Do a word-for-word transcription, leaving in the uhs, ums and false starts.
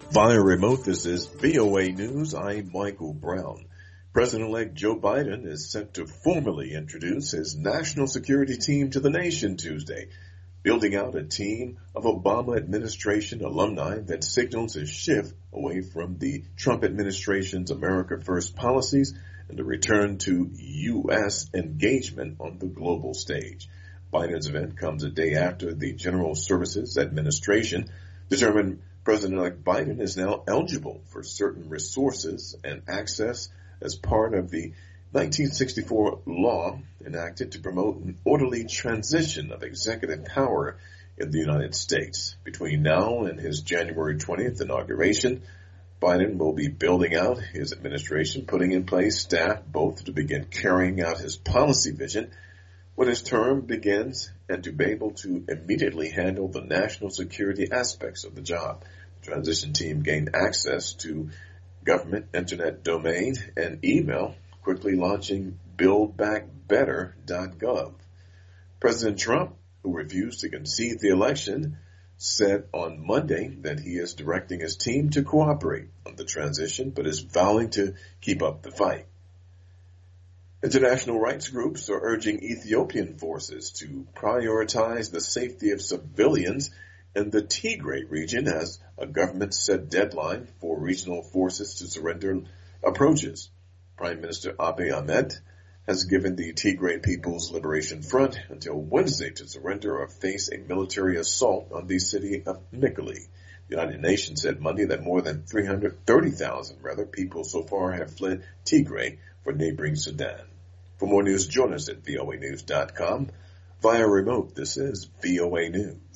Via remote, this is V O A News. I'm Michael Brown. President-elect Joe Biden is set to formally introduce his national security team to the nation Tuesday, building out a team of Obama administration alumni that signals a shift away from the Trump administration's America First policies and a return to U S engagement on the global stage. Biden's event comes a day after the General Services Administration determined President-elect Biden is now eligible for certain resources and access as part of the nineteen sixty-four law enacted to promote an orderly transition of executive power in the United States. Between now and his January twentieth inauguration, Biden will be building out his administration, putting in place staff both to begin carrying out his policy vision when his term begins and to be able to immediately handle the national security aspects of the job. The transition team gained access to government internet domain and email, quickly launching build back better dot gov. President Trump, who refused to concede the election, said on Monday that he is directing his team to cooperate on the transition, but is vowing to keep up the fight. International rights groups are urging Ethiopian forces to prioritize the safety of civilians in the Tigray region as a government-set deadline for regional forces to surrender approaches. Prime Minister Abiy Ahmed has given the Tigray People's Liberation Front until Wednesday to surrender or face a military assault on the city of Mekelle. The United Nations said Monday that more than three hundred thirty thousand rather people so far have fled Tigray for neighboring Sudan. For more news, join us at V O A news dot com. Via remote, this is V O A News.